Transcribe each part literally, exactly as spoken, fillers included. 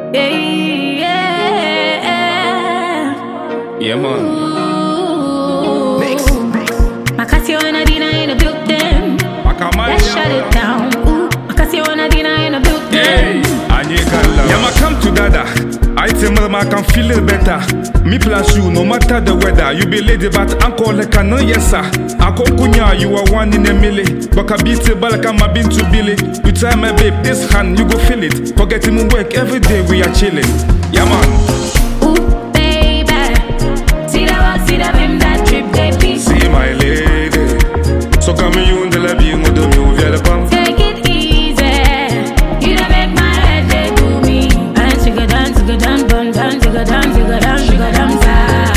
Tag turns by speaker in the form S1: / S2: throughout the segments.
S1: Yeah, yeah.
S2: Yeah, man.
S1: Mix. Macasio and Adina in the building. Let's shut it down. Ooh, Macasio and Adina in the building.
S2: Yeah, yeah, ma come to dada. I tell me I can feel it better. Me plus you, no matter the weather. You be lady, but uncle like a no yes sir. Uncle Kunya, you are one in a milli. But I beat it, but I'm a bin to Billy. You tell my babe, this hand, you go feel it. Forget him work every day, we are chilling. Yeah, man.
S1: Ooh, baby. See that, see that, him that trip, baby.
S2: See my lady. So come you in the lab, you know the move, yeah, the pump.
S1: Take it easy. You don't make my head they do me. And she go down, she go down, bun down, she go down, she go down, she go down, side.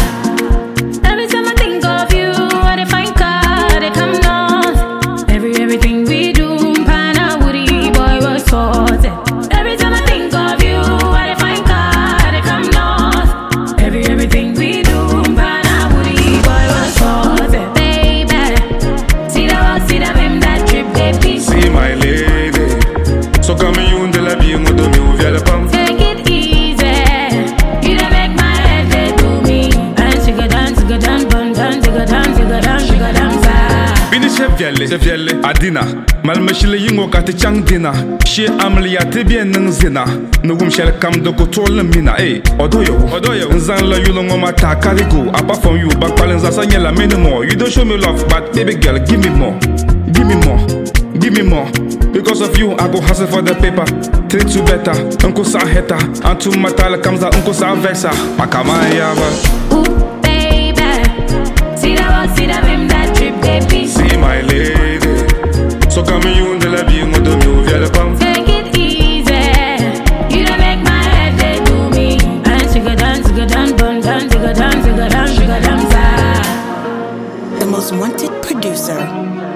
S1: Every time I think of you, I dey find car, they come north. Every everything we do, Pana Woody boy was sorted. Every time I think of you, I dey find car, they come north. Every everything we do, Pana Woody boy was sorted. Baby, see that, see that, him that trip, baby.
S2: See my lady. So come you in the lab, you know the move, yeah, the pump.
S1: Take it easy. You don't make my head they do me. And she go down, she go down, bun down, she go down, she go down, she go down, side.
S2: Bini chefiele, chefiele, adina. Malmeshile yingo kati chang dina. She amli ya tibie nang zina. Nugum shel kam doko tole mina. Hey, odoyo, odoyo. Nzan la you long on my ta karigo. Apart from you, back balance asanya la many more. You don't show me love, but baby girl, give me more, give me more, give me more. Because of you, I go hustle for the paper. Treat you better, uncle sa heta. And to my tala comes out, uncle sa vexa. Makama yava.
S1: Ooh, baby. See that, see that, him that trip, baby.
S2: See my lady. So come you in the lab, you know the move, yeah, the pump.
S1: Take it easy. You don't make my head they do me. And she go down, she go down, bun down, she go down, she go down, she go down, side.
S3: The most wanted producer.